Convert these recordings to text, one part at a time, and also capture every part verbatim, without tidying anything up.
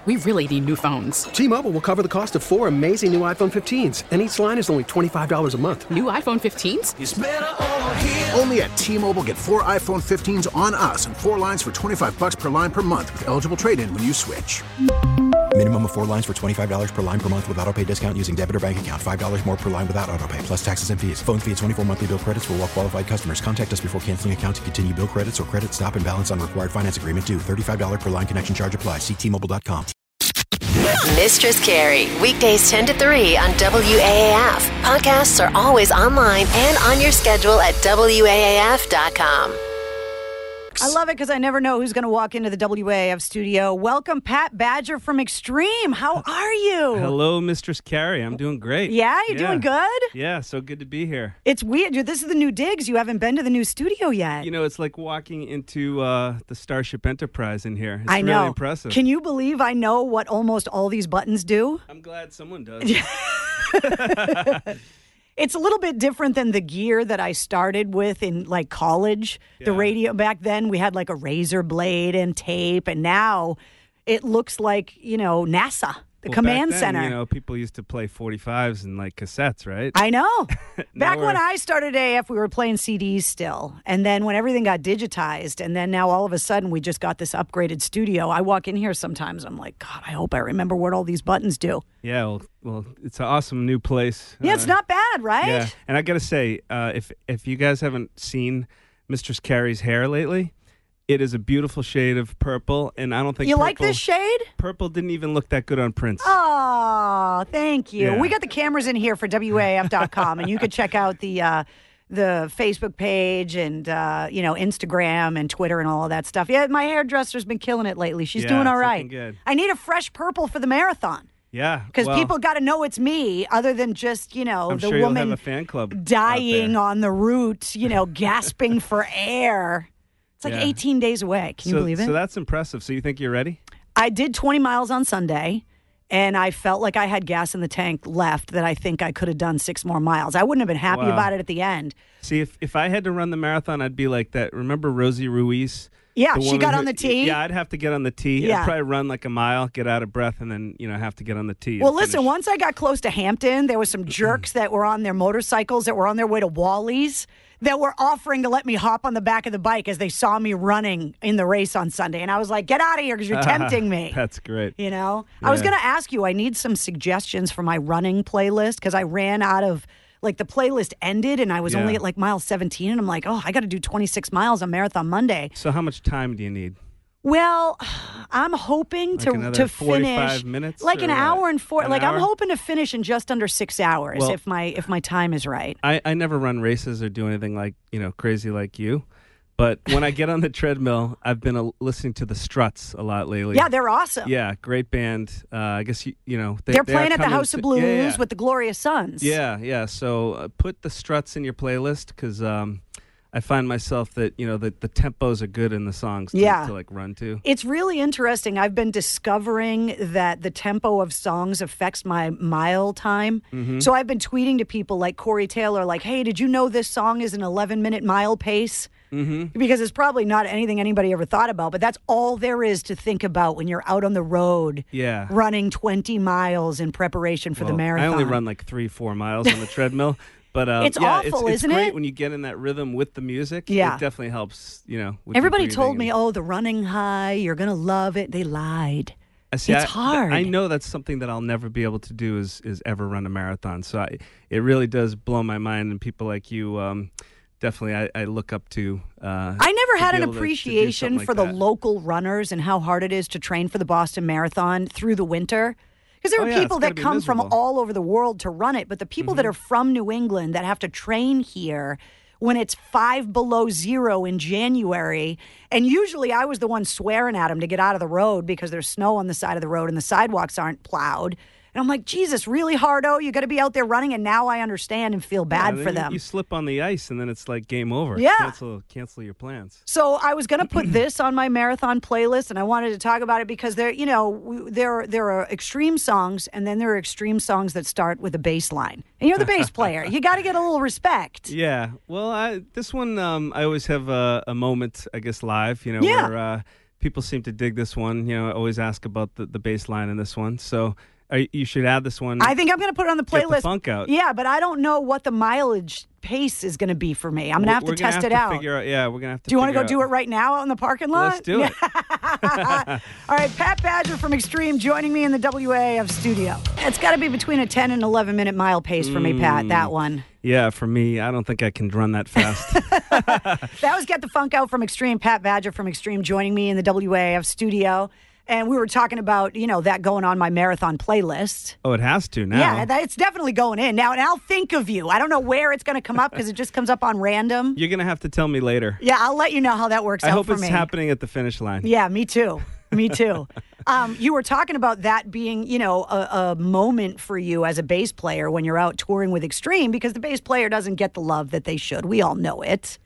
we really need new phones. T-Mobile will cover the cost of four amazing new iPhone fifteens, and each line is only twenty-five dollars a month. New iPhone fifteens? It's better over here. Only at T-Mobile, get four iPhone fifteens on us and four lines for twenty-five dollars per line per month with eligible trade-in when you switch. Minimum of four lines for twenty-five dollars per line per month with autopay discount using debit or bank account. five dollars more per line without autopay, plus taxes and fees. Phone fee at twenty-four monthly bill credits for well-qualified customers. Contact us before canceling account to continue bill credits or credit stop and balance on required finance agreement due. thirty-five dollars per line connection charge applies. See T Mobile dot com. Mistress Carrie, weekdays ten to three on W A A F. Podcasts are always online and on your schedule at W A A F dot com. I love it because I never know who's going to walk into the W A A F studio. Welcome, Pat Badger from Extreme. How are you? Hello, Mistress Carrie. I'm doing great. Yeah, you're yeah. doing good? Yeah, so good to be here. It's weird. This is the new digs. You haven't been to the new studio yet. You know, it's like walking into uh, the Starship Enterprise in here. It's I know. really impressive. Can you believe I know what almost all these buttons do? I'm glad someone does. It's a little bit different than the gear that I started with in like college. Yeah. The radio back then, we had like a razor blade and tape, and now it looks like, you know, NASA, the well, command back then, center. You know, people used to play forty-fives and like cassettes, right? I know. Back we're- when I started A F, we were playing C Ds still. And then when everything got digitized, and then now all of a sudden we just got this upgraded studio, I walk in here sometimes, I'm like, God, I hope I remember what all these buttons do. Yeah, well, well it's an awesome new place. Yeah, Uh, it's not bad, right? Yeah, and I got to say, uh, if if you guys haven't seen Mistress Carrie's hair lately, it is a beautiful shade of purple, and I don't think You purple, like this shade? Purple didn't even look that good on Prince. Oh, thank you. Yeah. We got the cameras in here for W A A F dot com, and you could check out the uh, the Facebook page and, uh, you know, Instagram and Twitter and all of that stuff. Yeah, my hairdresser's been killing it lately. She's Yeah, doing all it's right. looking good. I need a fresh purple for the marathon. Yeah, Because well, people got to know it's me, other than just, you know, I'm the sure woman you'll have a fan club out dying there. on the route, you know, gasping for air. It's like Yeah. eighteen days away. Can so, you believe it? So that's impressive. So you think you're ready? I did twenty miles on Sunday, and I felt like I had gas in the tank left that I think I could have done six more miles. I wouldn't have been happy Wow. about it at the end. See, if, if I had to run the marathon, I'd be like that. Remember Rosie Ruiz? Yeah, The she woman got who- on the tee. Yeah, I'd have to get on the tee. Yeah. I'd probably run like a mile, get out of breath, and then, you know, have to get on the tee. Well, and listen, finish. once I got close to Hampton, there was some jerks that were on their motorcycles that were on their way to Wally's that were offering to let me hop on the back of the bike as they saw me running in the race on Sunday. And I was like, get out of here because you're tempting me. That's great. You know, I was Yeah. going to ask you, I need some suggestions for my running playlist because I ran out of, like, the playlist ended and I was Yeah. only at like mile seventeen. And I'm like, oh, I got to do twenty-six miles on Marathon Monday. So how much time do you need? Well, I'm hoping Like to another to forty-five finish minutes like an or hour what? and four. An like I'm hour? hoping to finish in just under six hours Well- if my if my time is right. I, I never run races or do anything like, you know, crazy like you. But when I get on the treadmill, I've been uh, listening to the Struts a lot lately. Yeah, they're awesome. Yeah, great band. Uh, I guess, you, you know. They, They're they are playing at the coming House of to- Blues yeah, yeah. with the Glorious Sons. Yeah, yeah. So uh, put the Struts in your playlist because um, I find myself that, you know, the, the tempos are good in the songs to, Yeah. to like run to. It's really interesting. I've been discovering that the tempo of songs affects my mile time. Mm-hmm. So I've been tweeting to people like Corey Taylor, like, hey, did you know this song is an eleven minute mile pace? Mm-hmm. Because it's probably not anything anybody ever thought about, but that's all there is to think about when you're out on the road Yeah. running twenty miles in preparation for the Well, marathon. I only run like three, four miles on the treadmill. But uh, It's yeah, awful, it's, isn't it's great it? when you get in that rhythm with the music. Yeah. It definitely helps, you know. With your Everybody breathing told me, and- oh, the running high, you're going to love it. They lied. I see, it's I, hard. I know that's something that I'll never be able to do is is ever run a marathon. So I, it really does blow my mind. And people like you, um, definitely, I, I look up to. Uh, I never to had be an able to- to do appreciation something for like the that. local runners and how hard it is to train for the Boston Marathon through the winter. Because there Oh, are yeah, people it's gotta that be come from miserable. all over the world to run it, but the people that are from New England that have to train here when it's five below zero in January, and usually I was the one swearing at them to get out of the road because there's snow on the side of the road and the sidewalks aren't plowed. And I'm like, Jesus, really, Hardo? You got to be out there running, and now I understand and feel Yeah, bad and for then you- them. You slip on the ice, and then it's like game over. Yeah. Cancel, cancel your plans. So I was going to put this on my marathon playlist, and I wanted to talk about it because there, you know, we- there there are extreme songs, and then there are extreme songs that start with a bass line. And you're the bass player; you got to get a little respect. Yeah. Well, I, this one, um, I always have a, a moment, I guess, live, you know, Yeah. where uh, people seem to dig this one. You know, I always ask about the, the bass line in this one. So uh, you should add this one. I think I'm going to put it on the playlist. Get the funk out. Yeah, but I don't know what the mileage pace is going to be for me. I'm going to have to we're test have it to out. Figure out. Yeah, we're going to have to Do you want to go out. do it right now out in the parking lot? Let's do it. All right, Pat Badger from Extreme joining me in the W A A F studio. It's got to be between a ten and eleven minute mile pace for me, Pat, that one. Yeah, for me, I don't think I can run that fast. That was Get the Funk Out from Extreme. Pat Badger from Extreme joining me in the W A A F studio. And we were talking about, you know, that going on my marathon playlist. Oh, it has to now. Yeah, that, it's definitely going in. Now, and I'll think of you. I don't know where it's going to come up because it just comes up on random. You're going to have to tell me later. Yeah, I'll let you know how that works I out hope for it's me. happening at the finish line. Yeah, me too. Me too. um, you were talking about that being, you know, a, a moment for you as a bass player when you're out touring with Extreme because the bass player doesn't get the love that they should. We all know it.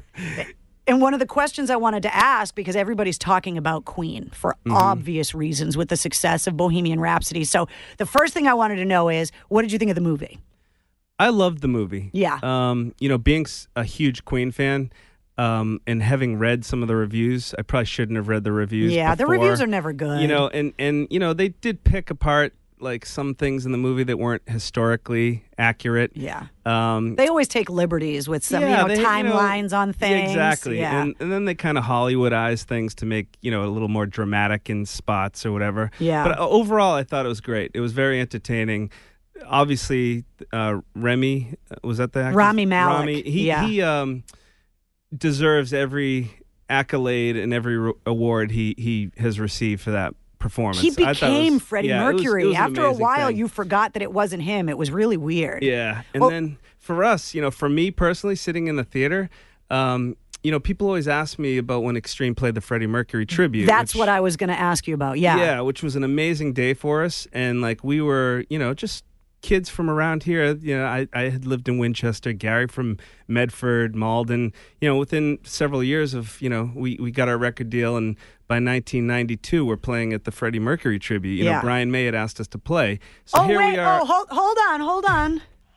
And one of the questions I wanted to ask, because everybody's talking about Queen for mm-hmm. obvious reasons with the success of Bohemian Rhapsody. So the first thing I wanted to know is, what did you think of the movie? I loved the movie. Yeah. Um, you know, being a huge Queen fan um, and having read some of the reviews, I probably shouldn't have read the reviews Yeah, before. the reviews are never good. You know, and, and, you know, they did pick apart like some things in the movie that weren't historically accurate. Yeah. Um, they always take liberties with some, yeah, you know, they, timelines you know, on things. Exactly. Yeah. And, and then they kind of Hollywoodize things to make, you know, a little more dramatic in spots or whatever. Yeah. But overall, I thought it was great. It was very entertaining. Obviously, uh, Remy, was that the actor? Rami Malek. Rami, he, yeah. he um, deserves every accolade and every re- award he, he has received for that performance. He became was, Freddie yeah, Mercury. It was, it was After a while, thing. you forgot that it wasn't him. It was really weird. Yeah. And well, then for us, you know, for me personally, sitting in the theater, um, you know, people always ask me about when Extreme played the Freddie Mercury tribute. That's which, what I was going to ask you about. Yeah. Yeah, which was an amazing day for us. And like we were, you know, just kids from around here. You know, I, I had lived in Winchester, Gary from Medford, Malden. You know, within several years of, you know, we, we got our record deal, and by nineteen ninety-two, we're playing at the Freddie Mercury tribute. You yeah. know, Brian May had asked us to play. So oh, here wait, we are. Oh, hold, hold on, hold on.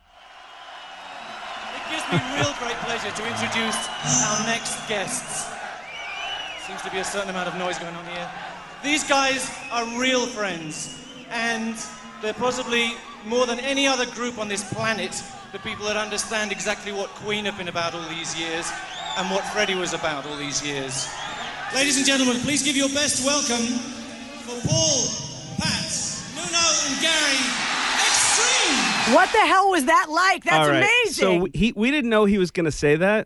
It gives me real great pleasure to introduce our next guests. Seems to be a certain amount of noise going on here. These guys are real friends, and they're possibly more than any other group on this planet the people that understand exactly what Queen have been about all these years and what Freddie was about all these years. Ladies and gentlemen, please give your best welcome for Paul, Pat, Nuno and Gary, Extreme! What the hell was that like? That's all right. amazing. So he, we didn't know he was going to say that.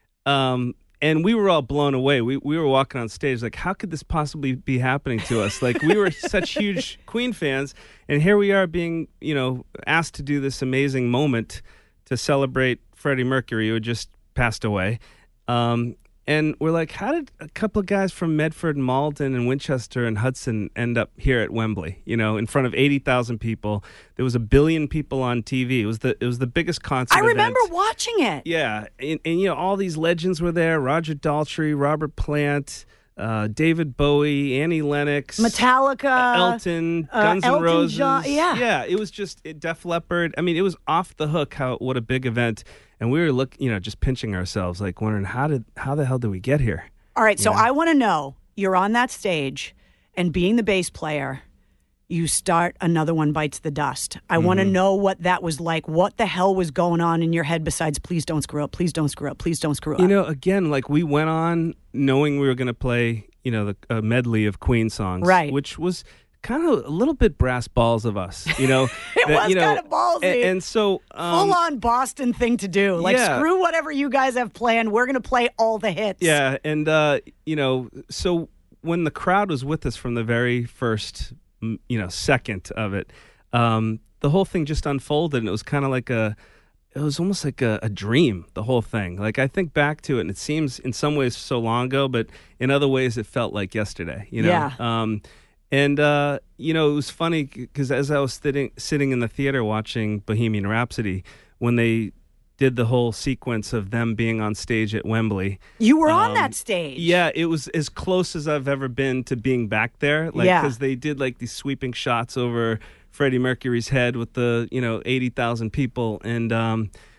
Um, and we were all blown away. We we were walking on stage like, how could this possibly be happening to us? Like, we were such huge Queen fans, and here we are being, you know, asked to do this amazing moment to celebrate Freddie Mercury, who had just passed away. Um, and we're like, how did a couple of guys from Medford and Malden and Winchester and Hudson end up here at Wembley, you know, in front of eighty thousand people? There was a billion people on T V. It was the it was the biggest concert I remember event. watching it. Yeah, and, and, you know, all these legends were there. Roger Daltrey, Robert Plant, uh, David Bowie, Annie Lennox. Metallica. Elton, uh, Guns N' Elton Roses. John, yeah. Yeah, it was just it, Def Leppard. I mean, it was off the hook how what a big event. And we were look, you know, just pinching ourselves, like wondering how did how the hell did we get here? All right, so Yeah. I want to know, you're on that stage, and being the bass player, you start Another One Bites the Dust. I Mm-hmm. want to know what that was like. What the hell was going on in your head besides please don't screw up, please don't screw up, please don't screw up? You know, again, like we went on knowing we were going to play, you know, the a medley of Queen songs, Right. Which was kind of a little bit brass balls of us, you know. It that, was you know, kind of ballsy. And, and so, um, full-on Boston thing to do. Like, yeah. screw whatever you guys have planned. We're going to play all the hits. yeah, and uh, you know, so when the crowd was with us from the very first, m- you know, second of it, um, the whole thing just unfolded, and it was kind of like a. It was almost like a, a dream, the whole thing. Like, I think back to it, and it seems in some ways so long ago, but in other ways it felt like yesterday, you know? Yeah. Um, and, uh, you know, it was funny because as I was sitting, sitting in the theater watching Bohemian Rhapsody, when they did the whole sequence of them being on stage at Wembley. You were on um, that stage. Yeah, it was as close as I've ever been to being back there. Like, Yeah. because they did like these sweeping shots over Freddie Mercury's head with the, you know, eighty thousand people. And um,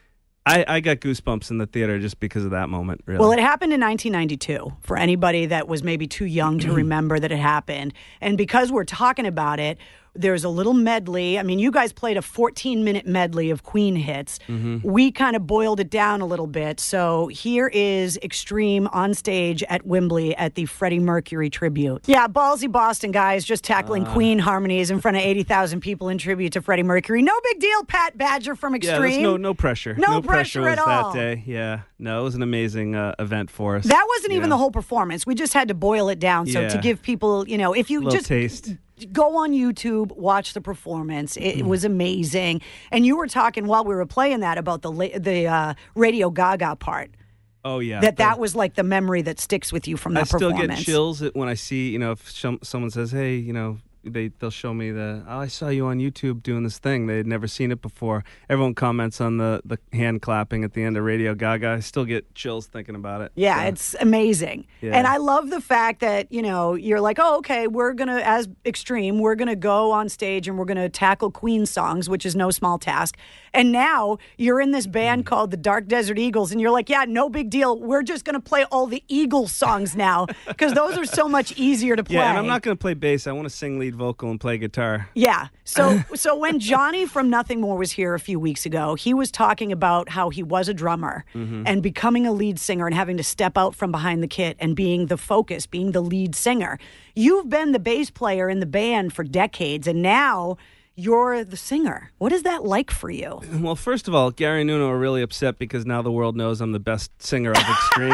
I, I got goosebumps in the theater just because of that moment, really. Well, it happened in nineteen ninety-two for anybody that was maybe too young to remember that it happened. And because we're talking about it, there's a little medley. I mean, you guys played a fourteen-minute medley of Queen hits. Mm-hmm. We kind of boiled it down a little bit. So here is Extreme on stage at Wembley at the Freddie Mercury tribute. Yeah, ballsy Boston guys just tackling Uh. Queen harmonies in front of eighty thousand people in tribute to Freddie Mercury. No big deal, Pat Badger from Extreme. Yeah, there's no, no pressure. No pressure, pressure was at all. that day. Yeah, no, it was an amazing uh, event for us. That wasn't you even know. the whole performance. We just had to boil it down. So Yeah. to give people, you know, if you Little just taste. go on YouTube, watch the performance. It, Mm. it was amazing. And you were talking while we were playing that about the la- the uh, Radio Gaga part. Oh yeah, That the- that was like the memory that sticks with you from that I still performance. get chills when I see, you know, if some, someone says, "Hey, you know," they they'll show me the, "Oh, I saw you on YouTube doing this thing." They had never seen it before. Everyone comments on the the hand clapping at the end of Radio Gaga. I still get chills thinking about it. Yeah, So, it's amazing. Yeah. And I love the fact that, you know, you're like, oh, okay, we're going to, as Extreme, we're going to go on stage and we're going to tackle Queen songs, which is no small task. And now you're in this band called the Dark Desert Eagles, and you're like, yeah, no big deal. We're just going to play all the Eagles songs now because those are so much easier to play. yeah, and I'm not going to play bass. I want to sing lead vocal and play guitar. Yeah. So so when Johnny from Nothing More was here a few weeks ago, he was talking about how he was a drummer Mm-hmm. and becoming a lead singer and having to step out from behind the kit and being the focus, being the lead singer. You've been the bass player in the band for decades, and now you're the singer. What is that like for you? Well, first of all, Gary and Nuno are really upset because now the world knows I'm the best singer of Extreme.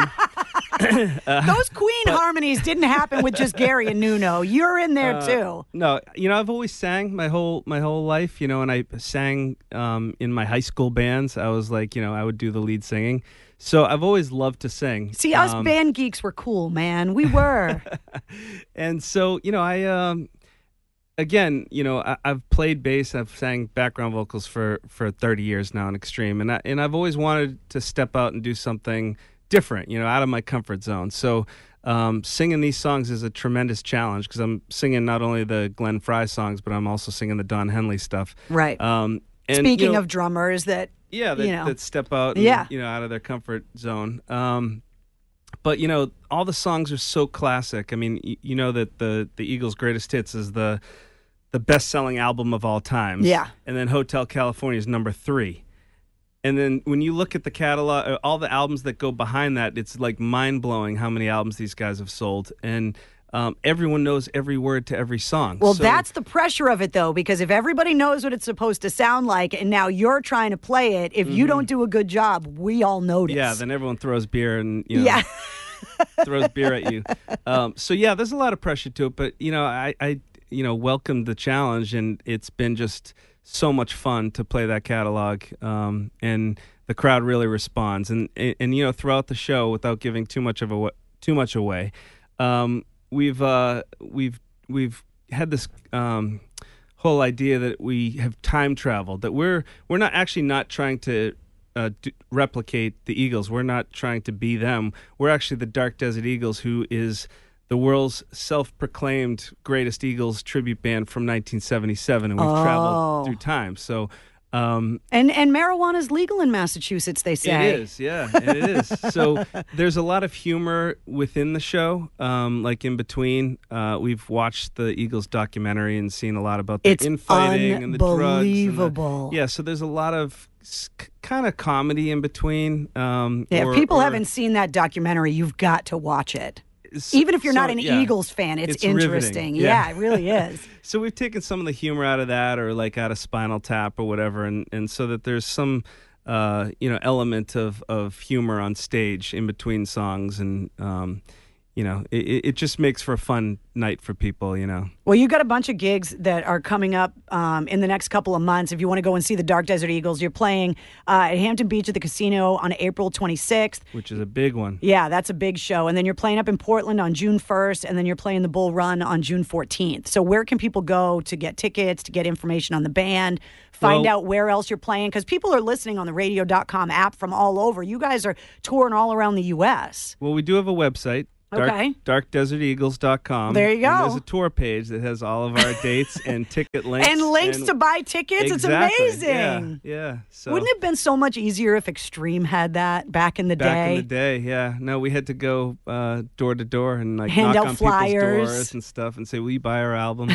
Those Queen harmonies didn't happen with just Gary and Nuno. You're in there Uh, too. No, you know, I've always sang my whole my whole life, you know, and I sang um, in my high school bands. I was like, you know, I would do the lead singing. So I've always loved to sing. See, us Um, band geeks were cool, man. We were. And so, you know, I um, again, you know, I, I've played bass. I've sang background vocals for, for thirty years now in Extreme, and I, and I've always wanted to step out and do something different, you know, out of my comfort zone. So um, singing these songs is a tremendous challenge because I'm singing not only the Glenn Frey songs, but I'm also singing the Don Henley stuff. Right. Um, and, Speaking you know, of drummers that, yeah, that, you know. that step out, and, Yeah. you know, out of their comfort zone. Um, but you know, all the songs are so classic. I mean, y- you know that the the Eagles' greatest hits is the the best selling album of all time. Yeah. and then Hotel California is number three. And then when you look at the catalog, uh, all the albums that go behind that, it's like mind blowing how many albums these guys have sold, and um, everyone knows every word to every song. well, So- that's the pressure of it, though, because if everybody knows what it's supposed to sound like and now you're trying to play it, if you don't do a good job, we all notice. Mm-hmm. yeah. Then everyone throws beer and you know. Yeah. throws beer at you. Um, so yeah, there's a lot of pressure to it, but you know, I, I, you know, welcomed the challenge, and it's been just so much fun to play that catalog, um, and the crowd really responds. And, and and you know, throughout the show, without giving too much of a too much away, um, we've uh, we've we've had this um, whole idea that we have time traveled. That we're we're not actually not trying to. Uh, d- replicate the Eagles. We're not trying to be them. We're actually the Dark Desert Eagles, who is the world's self-proclaimed greatest Eagles tribute band from nineteen seventy-seven, and we've Oh. traveled through time. So um, And and marijuana is legal in Massachusetts, they say. it is, yeah, it is. So there's a lot of humor within the show, um, like in between. Uh, we've watched the Eagles documentary and seen a lot about the It's infighting and the drugs. and the- unbelievable. yeah, so there's a lot of s- kind of comedy in between. Um, Yeah, or- if people or- haven't seen that documentary, you've got to watch it. s- Even if you're not so- an yeah. Eagles fan, it's, It's riveting. interesting. Yeah. Yeah, it really is. So we've taken some of the humor out of that, or like out of Spinal Tap or whatever, and, and so that there's some uh, you know element of, of humor on stage in between songs, and um, you know it, it just makes for a fun night for people. You know. Well, you got a bunch of gigs that are coming up um, in the next couple of months. If you want to go and see the Dark Desert Eagles, you're playing uh, at Hampton Beach at the Casino on April twenty-sixth. Which is a big one. Yeah, that's a big show. And then you're playing up in Portland on June first, and then you're playing the Bull Run on June fourteenth. So where can people go to get tickets, to get information on the band, find Well- out where else you're playing? Because people are listening on the radio dot com app from all over. You guys are touring all around the U S. Well, we do have a website, Dark, Okay. dark desert eagles dot com. There you go. And there's a tour page that has all of our dates and ticket links. And links and- to buy tickets. Exactly. It's amazing. Yeah, yeah. So Wouldn't it have been so much easier if Extreme had that back in the back day? in the day, yeah. No, we had to go uh, door to door and like Hand knock out on flyers. people's doors and stuff and say, "Will you buy our album?"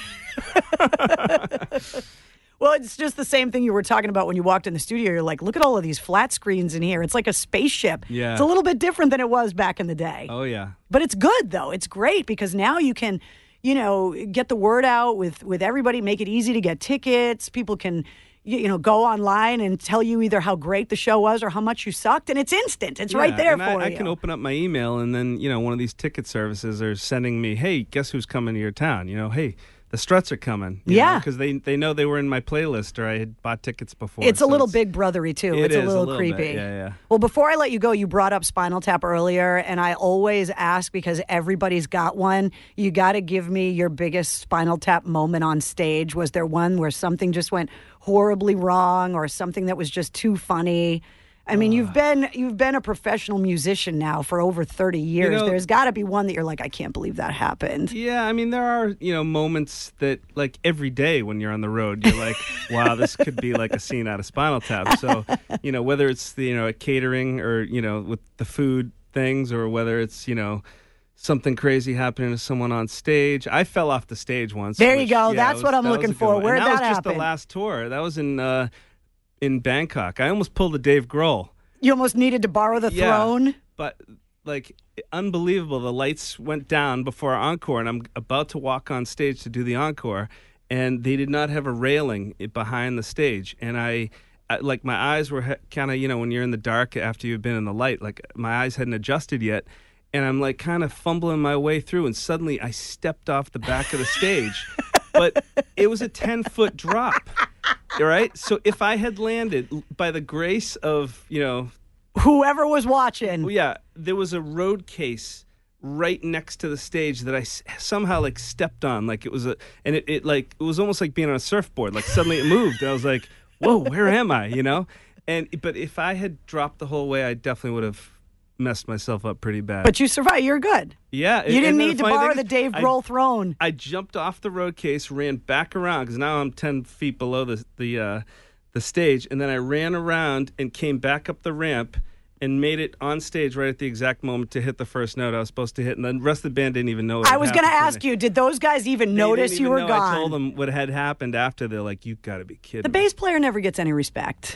Well, it's just the same thing you were talking about when you walked in the studio. You're like, look at all of these flat screens in here. It's like a spaceship. Yeah. It's a little bit different than it was back in the day. Oh yeah. But it's good, though. It's great because now you can, you know, get the word out with, with everybody, make it easy to get tickets. People can, you, you know, go online and tell you either how great the show was or how much you sucked. And it's instant. It's right Yeah, there and for I, you. I can open up my email and then, you know, one of these ticket services are sending me, "Hey, guess who's coming to your town?" You know, "Hey, the Struts are coming." Yeah. Because they, they know they were in my playlist or I had bought tickets before. It's a so little big brothery, too. It it's a is, a little, little creepy. bit, yeah, yeah. Well, before I let you go, you brought up Spinal Tap earlier, and I always ask because everybody's got one. You got to give me your biggest Spinal Tap moment on stage. Was there one where something just went horribly wrong or something that was just too funny? I mean, you've been you've been a professional musician now for over thirty years. know- There's got to be one that you're like, I can't believe that happened. Yeah, I mean, there are, you know, moments that, like, every day when you're on the road, you're like, wow, this could be like a scene out of Spinal Tap. So, you know, whether it's, the, you know, a catering or, you know, with the food things or whether it's, you know, something crazy happening to someone on stage. I fell off the stage once. There you which, go. yeah, That's was- what I'm that was looking a good for. one. Where'd and that, that was just the happen? last tour. That was in uh, in Bangkok. I almost pulled a Dave Grohl. You almost needed to borrow the Yeah. throne. But like unbelievable, the lights went down before our encore, and I'm about to walk on stage to do the encore, and they did not have a railing behind the stage, and I, I like my eyes were kind of, you know, when you're in the dark after you've been in the light, like my eyes hadn't adjusted yet, and I'm like kind of fumbling my way through, and suddenly I stepped off the back of the stage, but it was a ten foot drop. All right. So if I had landed by the grace of, you know, Whoever was watching. well, yeah, there was a road case right next to the stage that I s- somehow like stepped on, like it was a, and it, it like it was almost like being on a surfboard. Like suddenly it moved, and I was like, "Whoa, where am I?" You know. And but if I had dropped the whole way, I definitely would have messed myself up pretty bad. But you survived. You're good. yeah, You didn't and then need to funny borrow thing the is, Dave I- Grohl throne. I jumped off the road case, ran back around because now I'm ten feet below the the uh, the stage, and then I ran around and came back up the ramp and made it on stage right at the exact moment to hit the first note I was supposed to hit, and the rest of the band didn't even know. What I had was going to happened. ask you, did those guys even They notice didn't you even were know. gone? I told them what had happened after. They're like, "You got to be kidding!" The me." bass player never gets any respect.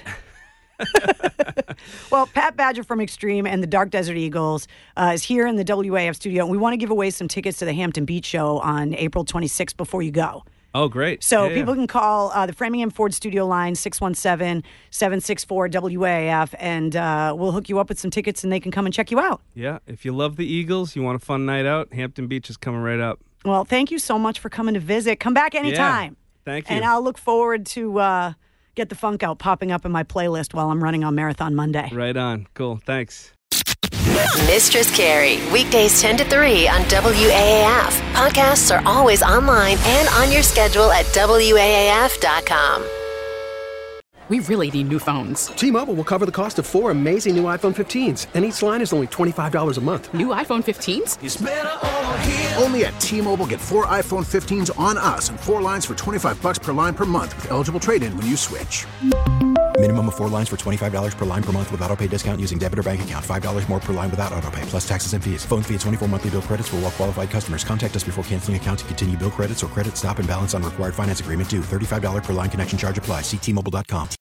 Well, Pat Badger from Extreme and the Dark Desert Eagles uh, is here in the W A F studio, and we want to give away some tickets to the Hampton Beach Show on April twenty-sixth before you go. Oh, great! So Yeah, people yeah. can call uh, the Framingham Ford studio line, six one seven, seven six four, W A F, and uh, we'll hook you up with some tickets, and they can come and check you out. Yeah, if you love the Eagles, you want a fun night out, Hampton Beach is coming right up. Well, thank you so much for coming to visit. Come back anytime. Thank you. And I'll look forward to uh, Get the Funk Out popping up in my playlist while I'm running on Marathon Monday. Right on. Cool. Thanks. Mistress Carrie, weekdays ten to three on W A A F. Podcasts are always online and on your schedule at W A A F dot com. We really need new phones. T-Mobile will cover the cost of four amazing new iPhone fifteens, and each line is only twenty-five dollars a month. New iPhone fifteens? Only at T-Mobile, get four iPhone fifteens on us and four lines for twenty-five bucks per line per month with eligible trade-in when you switch. Minimum of four lines for twenty-five dollars per line per month with autopay discount using debit or bank account. five dollars more per line without autopay, plus taxes and fees. Phone fee at twenty-four monthly bill credits for well-qualified customers. Contact us before canceling account to continue bill credits or credit stop and balance on required finance agreement due. thirty-five dollars per line connection charge applies. See T Mobile dot com.